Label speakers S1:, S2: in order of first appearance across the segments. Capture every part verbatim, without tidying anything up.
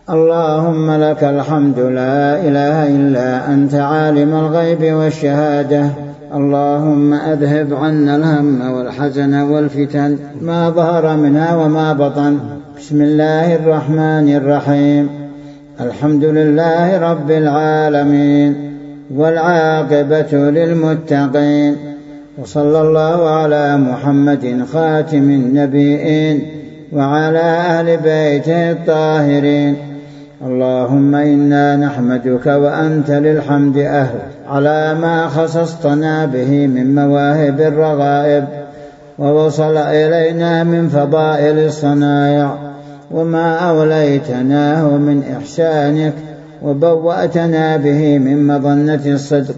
S1: اللهم لك الحمد لا إله إلا أنت عالم الغيب والشهادة. اللهم أذهب عنا الهم والحزن والفتن ما ظهر منها وما بطن. بسم الله الرحمن الرحيم. الحمد لله رب العالمين والعاقبة للمتقين، وصلى الله على محمد خاتم النبيين وعلى أهل بيته الطاهرين. اللهم إنا نحمدك وأنت للحمد أهل على ما خصصتنا به من مواهب الرغائب، ووصل إلينا من فضائل الصنائع، وما أوليتناه من إحسانك، وبوأتنا به من مظنة الصدق،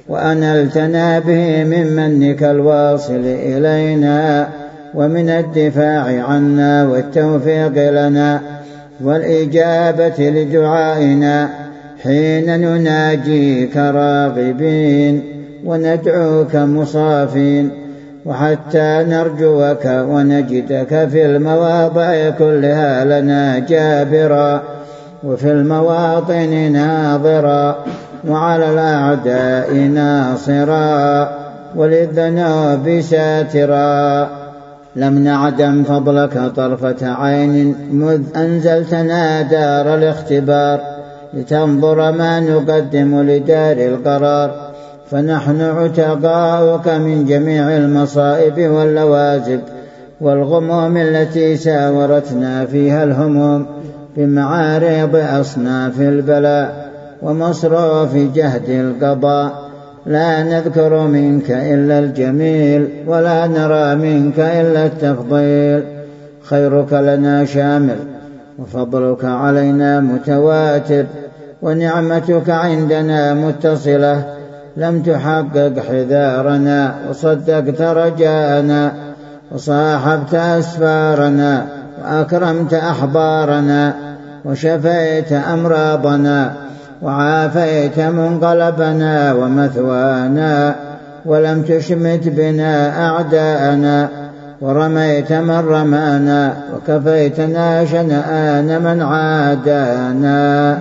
S1: وأنلتنا به من منك الواصل إلينا، ومن الدفاع عنا والتوفيق لنا والإجابة لدعائنا حين نناجيك راغبين وندعوك مصافين، وحتى نرجوك ونجدك في المواضع كلها لنا جابرا، وفي المواطن ناظرا، وعلى الأعداء ناصرا، وللذنوب ساترا. لم نعدم فضلك طرفة عين مذ أنزلتنا دار الاختبار لتنظر ما نقدم لدار القرار، فنحن عتقاؤك من جميع المصائب واللوازم والغموم التي ساورتنا فيها الهموم بمعارض أصناف البلاء ومصروف جهد القضاء. لا نذكر منك إلا الجميل، ولا نرى منك إلا التفضيل. خيرك لنا شامل، وفضلك علينا متواتر، ونعمتك عندنا متصلة. لم تحقق حذارنا، وصدقت رجاءنا، وصاحبت أسفارنا، وأكرمت أحبارنا، وشفيت أمراضنا، وعافيت منقلبنا ومثوانا، ولم تشمت بنا أعداءنا، ورميت من رمانا، وكفيتنا شنآن من عادانا.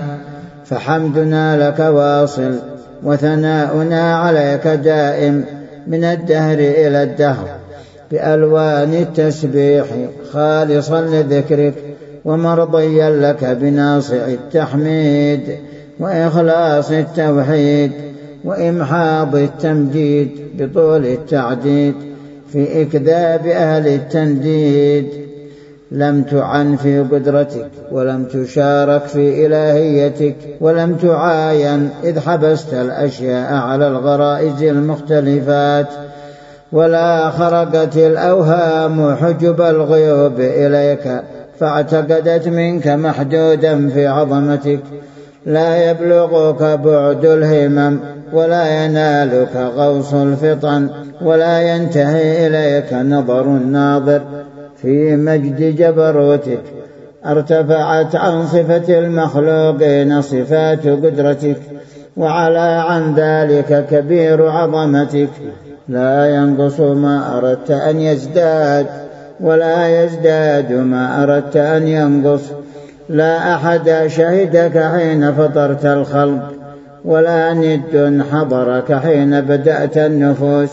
S1: فحمدنا لك واصل، وثناؤنا عليك دائم من الدهر إلى الدهر، بألوان التسبيح خالصا لذكرك، ومرضيا لك بناصع التحميد، وإخلاص التوحيد، وإمحاض التمجيد بطول التعديد في إكذاب أهل التنديد. لم تعن في قدرتك، ولم تشارك في إلهيتك، ولم تعاين إذ حبست الأشياء على الغرائز المختلفات، ولا خرقت الأوهام حجب الغيوب إليك فاعتقدت منك محدودا في عظمتك. لا يبلغك بعد الهمم، ولا ينالك غوص الفطن، ولا ينتهي إليك نظر الناظر في مجد جبروتك. ارتفعت عن صفة المخلوقين صفات قدرتك، وعلى عن ذلك كبير عظمتك. لا ينقص ما أردت أن يزداد، ولا يزداد ما أردت أن ينقص. لا أحد شهدك حين فطرت الخلق، ولا ند حضرك حين بدأت النفوس.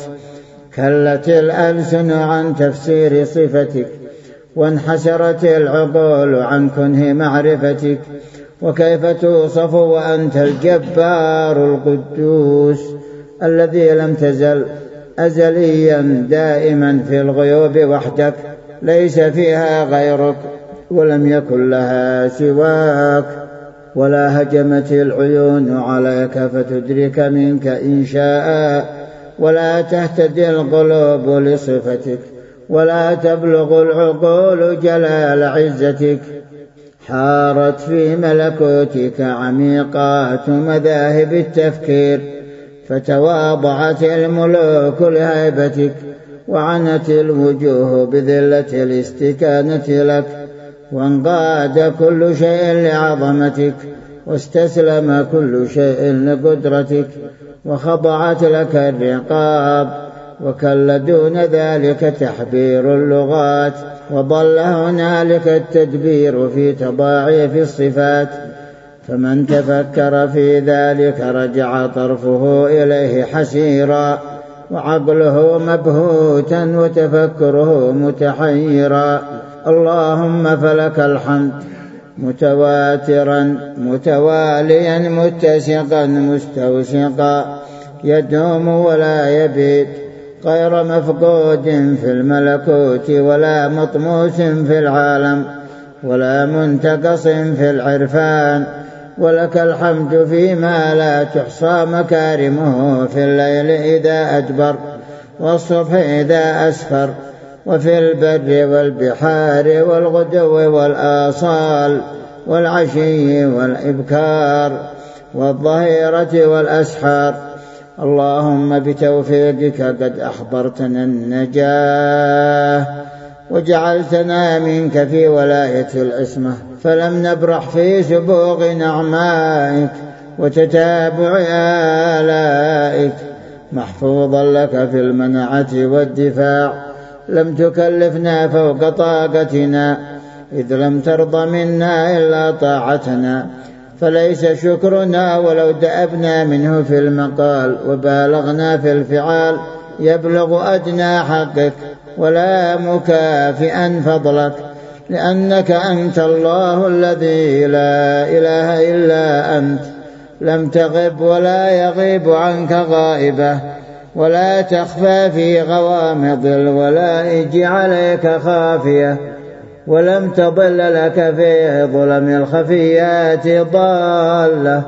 S1: كلت الألسن عن تفسير صفتك، وانحسرت العقول عن كنه معرفتك. وكيف توصف وأنت الجبار القدوس الذي لم تزل أزليا دائما في الغيوب وحدك، ليس فيها غيرك، ولم يكن لها سواك. ولا هجمت العيون عليك فتدرك منك إن شاء، ولا تهتدي القلوب لصفتك، ولا تبلغ العقول جلال عزتك. حارت في ملكوتك عميقات مذاهب التفكير، فتواضعت الملوك لهيبتك، وعنت الوجوه بذلة الاستكانة لك، وانقاد كل شيء لعظمتك، واستسلم كل شيء لقدرتك، وخضعت لك الرقاب. وكل دون ذلك تحبير اللغات وضل هنالك التدبير في تضاعيف الصفات، فمن تفكر في ذلك رجع طرفه إليه حسيرا، وعقله مبهوتا وتفكره متحيرا. اللهم فلك الحمد متواترا متواليا متسقا مستوسقا، يدوم ولا يبيد، غير مفقود في الملكوت ولا مطموس في العالم ولا منتقص في العرفان. ولك الحمد فيما لا تحصى مكارمه، في الليل إذا أدبر والصبح إذا أسفر، وفي البر والبحار والغدو والآصال والعشي والإبكار والظهيرة والأسحار. اللهم بتوفيقك قد أحضرتنا النجاة وجعلتنا منك في ولاية العصمة، فلم نبرح في سبوغ نعمائك وتتابع آلائك، محفوظا لك في المنعة والدفاع. لم تكلفنا فوق طاقتنا، إذ لم ترض منا إلا طاعتنا، فليس شكرنا ولو دأبنا منه في المقال وبالغنا في الفعال يبلغ أدنى حقك، ولا مكافئا فضلك، لأنك أنت الله الذي لا إله إلا أنت، لم تغب ولا يغيب عنك غائبة، ولا تخفى في غوامض الولائج عليك خافية، ولم تضل لك في ظلم الخفيات ضالة.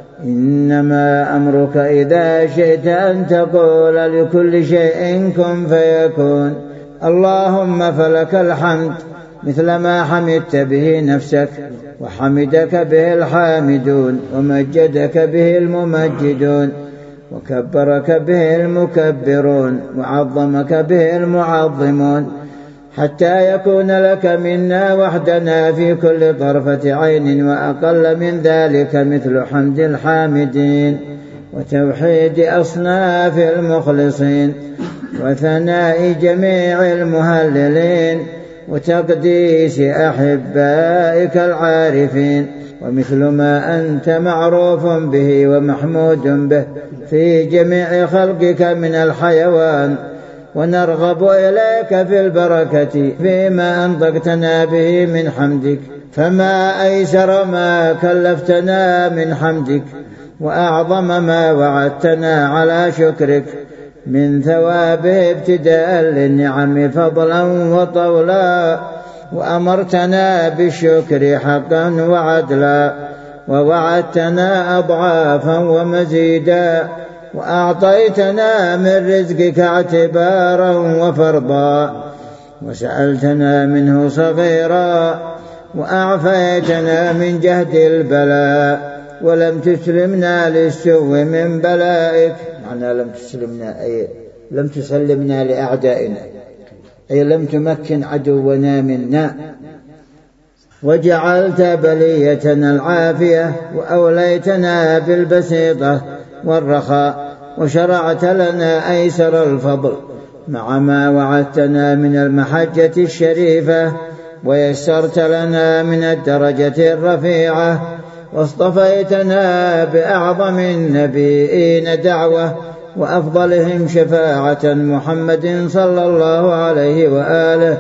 S1: إنما أمرك إذا شئت أن تقول لكل شيء كن فيكون. اللهم فلك الحمد مثل ما حمدت به نفسك، وحمدك به الحامدون، ومجدك به الممجدون، وكبرك به المكبرون، وعظمك به المعظمون، حتى يكون لك منا وحدنا في كل طرفة عين، وأقل من ذلك مثل حمد الحامدين، وتوحيد أصناف المخلصين، وثناء جميع المهللين، وتقديس أحبائك العارفين، ومثل ما أنت معروف به ومحمود به في جميع خلقك من الحيوان. ونرغب إليك في البركة فيما أنطقتنا به من حمدك، فما أيسر ما كلفتنا من حمدك، وأعظم ما وعدتنا على شكرك من ثوابه ابتداء للنعم فضلا وطولا، وأمرتنا بالشكر حقا وعدلا، ووعدتنا أضعافا ومزيدا، وأعطيتنا من رزقك اعتبارا وفرضا، وسألتنا منه صغيرا، وأعفيتنا من جهد البلاء، ولم تسلمنا للسوء من بلائك. معنى لم تسلمنا أي لم تسلمنا لأعدائنا، أي لم تمكن عدونا منا. وجعلت بليتنا العافية، وأوليتنا بالبسيطة والرخاء، وشرعت لنا أيسر الفضل مع ما وعدتنا من المحجة الشريفة، ويسرت لنا من الدرجة الرفيعة، واصطفيتنا بأعظم النبيين دعوة وأفضلهم شفاعة محمد صلى الله عليه وآله.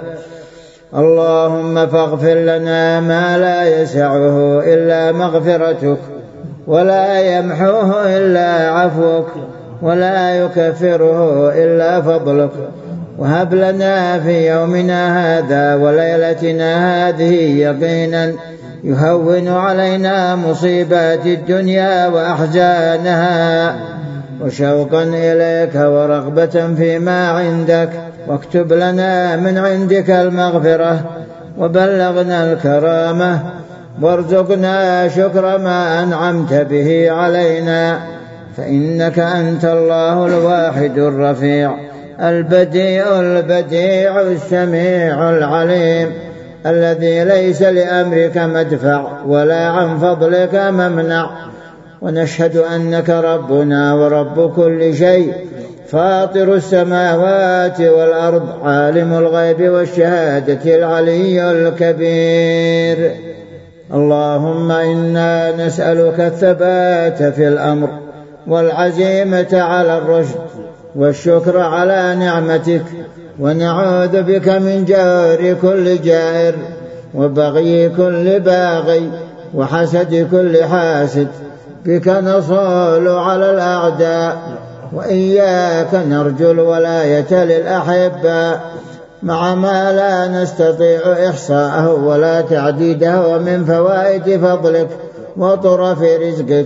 S1: اللهم فاغفر لنا ما لا يسعه إلا مغفرتك، ولا يمحوه إلا عفوك، ولا يكفره إلا فضلك. وهب لنا في يومنا هذا وليلتنا هذه يقينا يهون علينا مصيبات الدنيا وأحزانها، وشوقا إليك ورغبة فيما عندك، واكتب لنا من عندك المغفرة، وبلغنا الكرامة، وارزقنا شكر ما أنعمت به علينا، فإنك أنت الله الواحد الرفيع البديع البديع السميع العليم، الذي ليس لأمرك مدفع ولا عن فضلك ممنع. ونشهد أنك ربنا ورب كل شيء، فاطر السماوات والأرض عالم الغيب والشهادة العلي الكبير. اللهم إنا نسألك الثبات في الأمر والعزيمة على الرشد والشكر على نعمتك، ونعوذ بك من جور كل جائر وبغي كل باغي وحسد كل حاسد. بك نصول على الأعداء، وإياك نرجو الولاية للأحباء، مع ما لا نستطيع إحصاءه ولا تعديده، ومن فوائد فضلك وطرف رزقك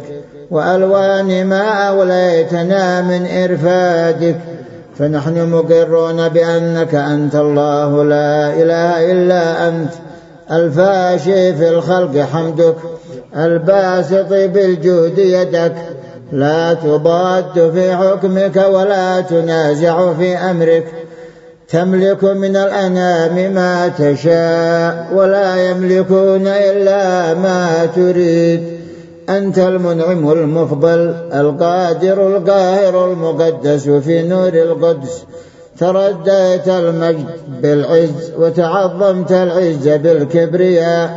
S1: وألوان ما أوليتنا من إرفادك. فنحن مقرون بأنك أنت الله لا إله إلا أنت، الفاشي في الخلق حمدك، الباسط بالجود يدك، لا تضاد في حكمك ولا تنازع في أمرك، تملك من الأنام ما تشاء ولا يملكون إلا ما تريد. أنت المنعم المفضل القادر القاهر المقدس في نور القدس، ترديت المجد بالعز وتعظمت العز بالكبرياء،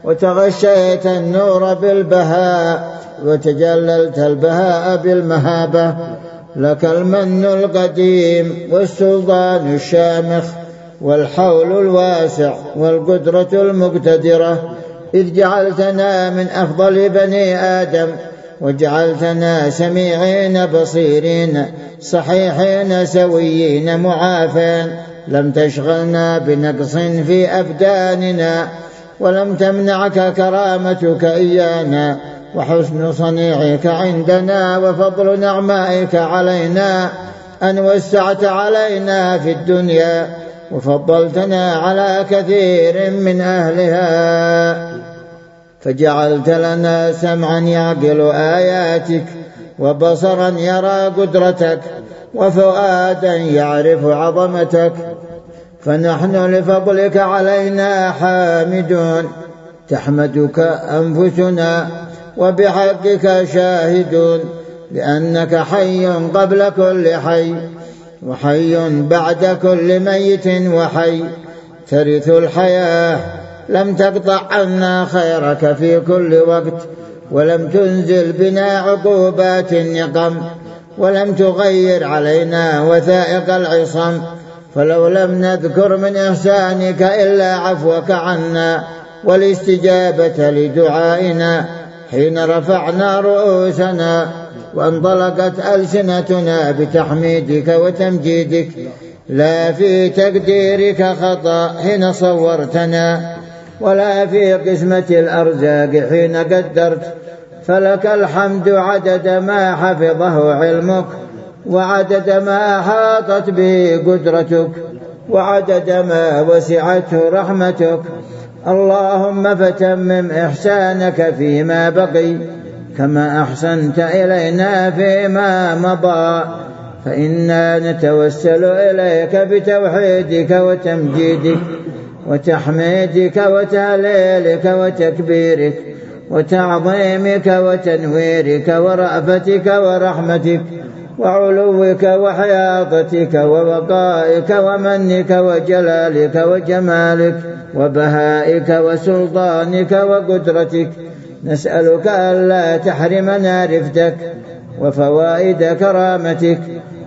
S1: وتغشيت النور بالبهاء وتجللت البهاء بالمهابة. لك المن القديم والسلطان الشامخ والحول الواسع والقدرة المقتدرة، إذ جعلتنا من أفضل بني آدم، وجعلتنا سميعين بصيرين صحيحين سويين معافين، لم تشغلنا بنقص في أبداننا، ولم تمنعك كرامتك إيانا، وحسن صنيعك عندنا، وفضل نعمائك علينا أن وسعت علينا في الدنيا، وفضلتنا على كثير من أهلها، فجعلت لنا سمعا يعقل آياتك، وبصرا يرى قدرتك، وفؤادا يعرف عظمتك. فنحن لفضلك علينا حامدون، تحمدك أنفسنا، وبحقك شاهدون، لأنك حي قبل كل حي، وحي بعد كل ميت، وحي ترث الحياة. لم تقطع عنا خيرك في كل وقت، ولم تنزل بنا عقوبات النقم، ولم تغير علينا وثائق العصم، فلو لم نذكر من إحسانك إلا عفوك عنا والاستجابة لدعائنا حين رفعنا رؤوسنا، وانطلقت ألسنتنا بتحميدك وتمجيدك، لا في تقديرك خطأ حين صورتنا، ولا في قسمة الأرزاق حين قدرت. فلك الحمد عدد ما حفظه علمك، وعدد ما أحاطت به قدرتك، وعدد ما وسعته رحمتك. اللهم فتمم إحسانك فيما بقي، كما أحسنت إلينا فيما مضى. فإنا نتوسل إليك بتوحيدك وتمجيدك وتحميدك وتهليلك وتكبيرك وتعظيمك وتنويرك ورأفتك ورحمتك وعلوك وحياطتك وبقائك ومنك وجلالك وجمالك وبهائك وسلطانك وقدرتك. نسألك ألا تحرمنا رفدك وفوائد كرامتك،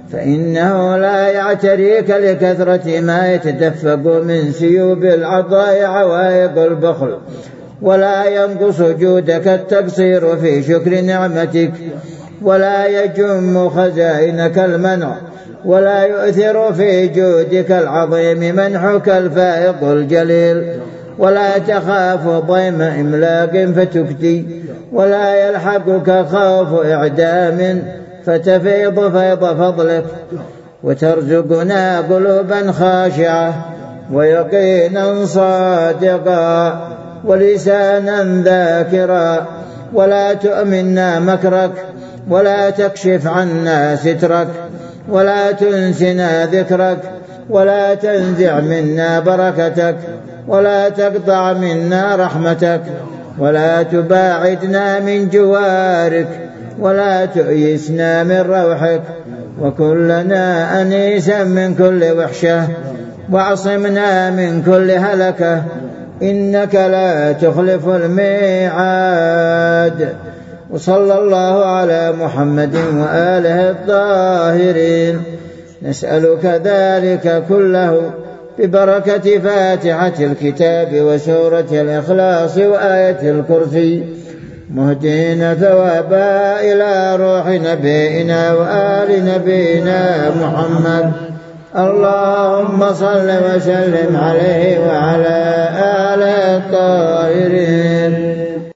S1: فإنه لا يعتريك لكثرة ما يتدفق من سيوب العطاء عوائق البخل، ولا ينقص جودك التقصير في شكر نعمتك، ولا يجم خزائنك المنع، ولا يؤثر في جودك العظيم منحك الفائق الجليل، ولا تخاف ضيم إملاق فتكدي، ولا يلحقك خوف إعدام فتفيض فيض فضلك، وترزقنا قلوبا خاشعة ويقينا صادقا ولسانا ذاكرا، ولا تؤمنا مكرك، ولا تكشف عنا سترك، ولا تنسنا ذكرك، ولا تنزع منا بركتك، ولا تقطع منا رحمتك، ولا تباعدنا من جوارك ولا تؤيسنا من روحك، وكلنا أنيسا من كل وحشة، واعصمنا من كل هلكة، إنك لا تخلف الميعاد. وصلى الله على محمد وآله الطاهرين. نسألك ذلك كله ببركة فاتحة الكتاب وسورة الإخلاص وآية الكرسي، مهدين ثوابا إلى روح نبينا وآل نبينا محمد. اللهم صل وسلم عليه وعلى آله الطاهرين.